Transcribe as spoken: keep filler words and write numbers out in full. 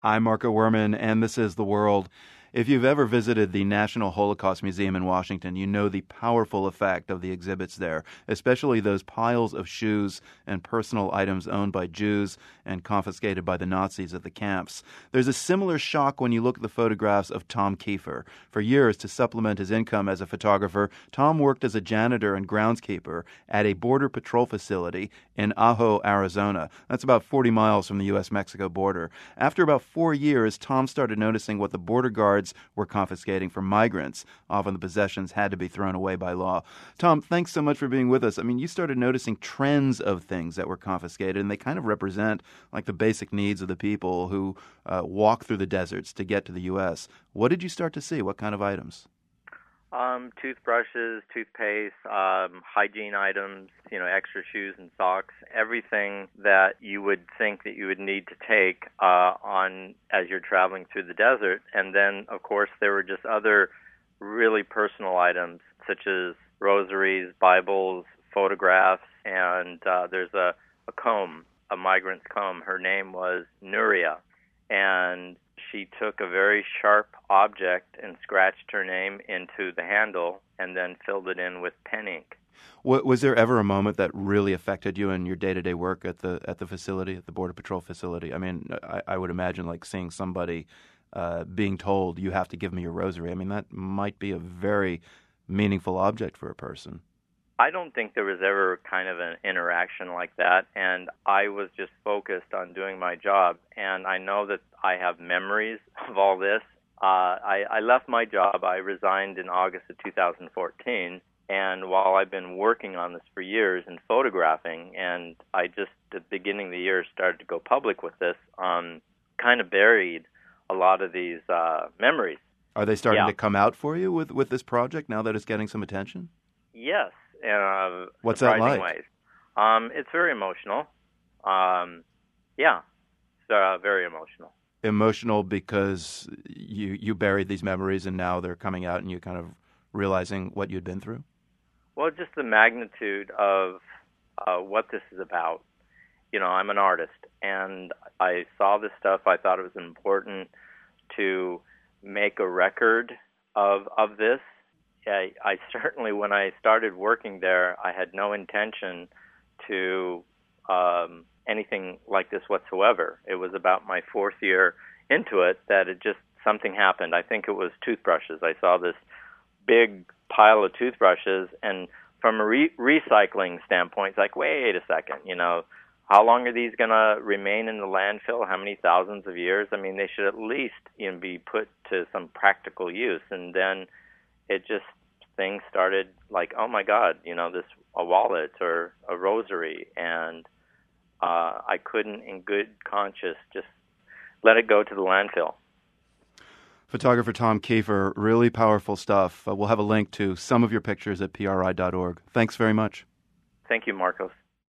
I'm Marco Werman, and this is The World. If you've ever visited the National Holocaust Museum in Washington, you know the powerful effect of the exhibits there, especially those piles of shoes and personal items owned by Jews and confiscated by the Nazis at the camps. There's a similar shock when you look at the photographs of Tom Kiefer. For years, to supplement his income as a photographer, Tom worked as a janitor and groundskeeper at a Border Patrol facility in Ajo, Arizona. That's about forty miles from the U S Mexico border. After about four years, Tom started noticing what the border guards were confiscating from migrants. Often the possessions had to be thrown away by law. Tom, thanks so much for being with us. I mean, you started noticing trends of things that were confiscated, and they kind of represent like the basic needs of the people who uh, walk through the deserts to get to the U S. What did you start to see? What kind of items? Um, toothbrushes, toothpaste, um, hygiene items, you know, extra shoes and socks, everything that you would think that you would need to take uh, on as you're traveling through the desert. And then, of course, there were just other really personal items such as rosaries, Bibles, photographs, and uh, there's a, a comb, a migrant's comb. Her name was Nuria, and she took a very sharp object and scratched her name into the handle and then filled it in with pen ink. Was there ever a moment that really affected you in your day-to-day work at the at the facility, at the Border Patrol facility? I mean, I, I would imagine like seeing somebody uh, being told, you have to give me your rosary. I mean, that might be a very meaningful object for a person. I don't think there was ever kind of an interaction like that, and I was just focused on doing my job. And I know that I have memories of all this. Uh, I, I left my job. I resigned in August of two thousand fourteen, and while I've been working on this for years and photographing, and I just at the beginning of the year started to go public with this, um, kind of buried a lot of these uh, memories. Are they starting yeah. to come out for you with, with this project now that it's getting some attention? Yes. Uh, What's that like? Ways. Um, it's very emotional. Um, yeah, it's uh, very emotional. Emotional because you you buried these memories and now they're coming out and you're kind of realizing what you'd been through? Well, just the magnitude of uh, what this is about. You know, I'm an artist, and I saw this stuff. I thought it was important to make a record of of this. I, I certainly, when I started working there, I had no intention to um, anything like this whatsoever. It was about my fourth year into it that it just, something happened. I think it was toothbrushes. I saw this big pile of toothbrushes, and from a re- recycling standpoint, it's like, wait a second, you know, how long are these going to remain in the landfill? How many thousands of years? I mean, they should at least, you know, be put to some practical use. And then it just, things started like, oh my God, you know, this, a wallet or a rosary. And uh, I couldn't in good conscience just let it go to the landfill. Photographer Tom Kiefer, really powerful stuff. Uh, we'll have a link to some of your pictures at P R I dot org. Thanks very much. Thank you, Marcos.